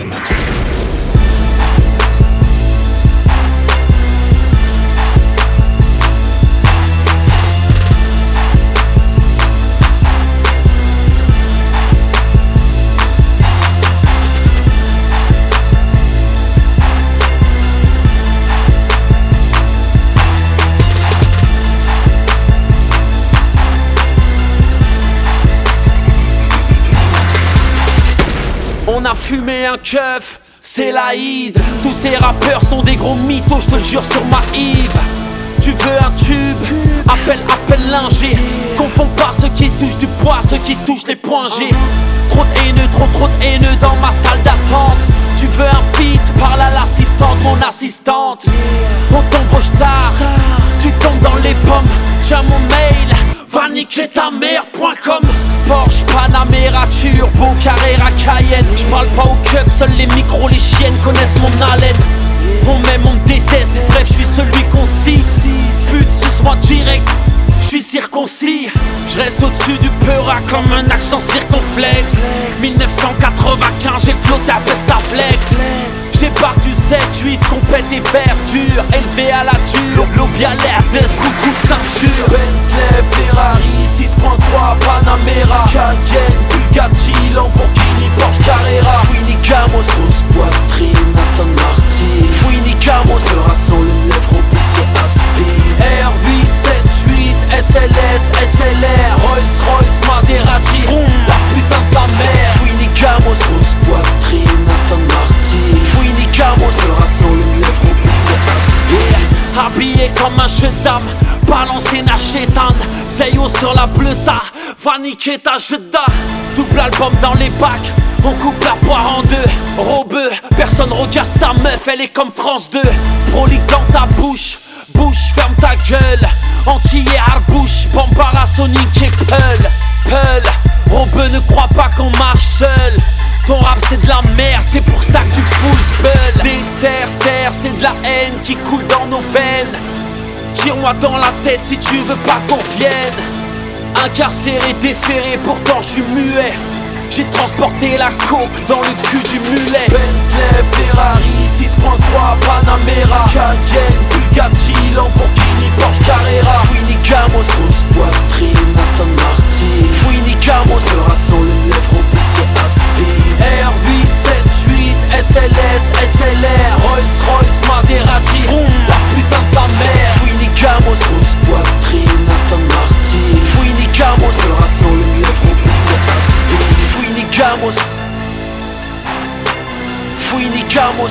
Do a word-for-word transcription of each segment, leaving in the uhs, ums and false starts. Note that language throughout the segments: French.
On a fumé un keuf, c'est l'Aïd. Tous ces rappeurs sont des gros mythos, je te jure sur ma Yves. Tu veux un tube, appelle, appelle l'ingé. Confonds pas ceux qui touchent du poids, ceux qui touchent les points G. Trop de haineux, trop trop de haineux dans ma salle d'attente. Tu veux un beat, parle à l'assistante, mon assistante. On tombe au star, tu tombes dans les pommes. Tiens mon mail, va niquer ta mère point com. Porsche, Panamera, Turbo, Carrera, Cayenne. J'parle pas au cup, seuls les micros, les chiennes connaissent mon haleine. On m'aime, on me déteste, bref j'suis celui qu'on scie. Pute, suce-moi direct, j'suis circoncis. J'reste au-dessus du peura comme un accent circonflexe. mille neuf cent quatre-vingt-quinze, j'ai flotté à Pestaflex. J'débarque du sept huit, compète et verdure. Élevé à la dure, l'objet à l'air de sous coup de ceinture. Bentley, Ferrari, six point trois, Panamera, Cayenne, Bugatti, Lamborghini, Porsche Carrera. Winnie Camos, grosse poitrine, Aston Martin. Winnie Camos, sera sans le neuf repiqué Aspi. R huit, sept huit, S L S, S L R, Rolls Royce, Maserati. Vroom, la putain de sa mère. Winnie Camos, grosse poitrine, Aston Martin. Winnie Camos, sera sans le neuf repiqué Aspi. Habillé comme un jeu d'âme, balancé Nachétan. Zeyo sur la bleuta, va niquer ta jeda. Double album dans les bacs, on coupe la poire en deux. Robeux, personne regarde ta meuf, elle est comme France deux. Prolique dans ta bouche, bouche, ferme ta gueule. Antillais, Arbouche, Bambara, Sonic et Peul. Peul, Robeux ne crois pas qu'on marche seul. Ton rap c'est de la merde, c'est pour ça que tu fous le spell. Des terres, terre, c'est de la haine qui coule dans nos veines. Tire-moi dans la tête si tu veux pas qu'on vienne. Incarcéré, déféré, pourtant je suis muet. J'ai transporté la coke dans le cul du mulet. Bentley, Ferrari, six point trois, Panamera, Cayenne, Bugatti, Lamborghini, Porsche Carrera. Winnie Camos, grosse poitrine, Aston Martin. Winnie Camos, sera sans le neuf repiqué Aspi. R huit, sept huit, S L S, S L R, Rolls Royce, Maserati. Vroom, la putain de sa mère. Winnie Camos, grosse poitrine, Aston Martin. Winnie Camos, sera sans le neuf repiqué Aspi. Winnie Camos, Winnie Camos,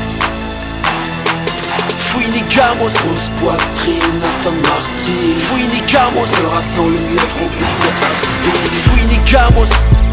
Winnie Camos, grosse poitrine, Aston Martin. Winnie Camos, sera sans le neuf repiqué Aspi. Winnie Camos.